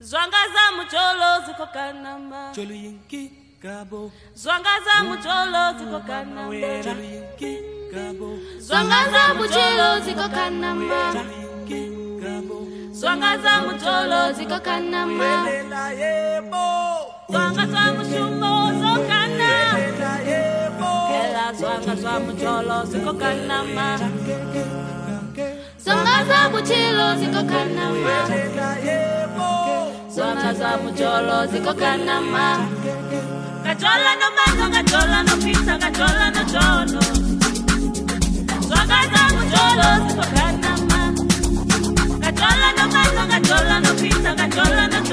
Zwangaza mucholo ziko kanama Cholo yinki kabo Zwangaza mucholo ziko kanama Cholo yinki kabo Zwangaza mucholo ziko kanama Cholo yinki kabo Zwangaza mucholo ziko kanama Welela yebo Zwangaza mushumo zokana Welela yebo Kela zwangaza mucholo ziko kanama Zwangaza muchilo ziko kanama Welela yebo Zwangaza mucholo ziko kanama Kachola no mango, kachola no pizza, kachola no chono Zwangaza mucholo ziko kanama Kachola no mango, kachola no pizza, kachola no chono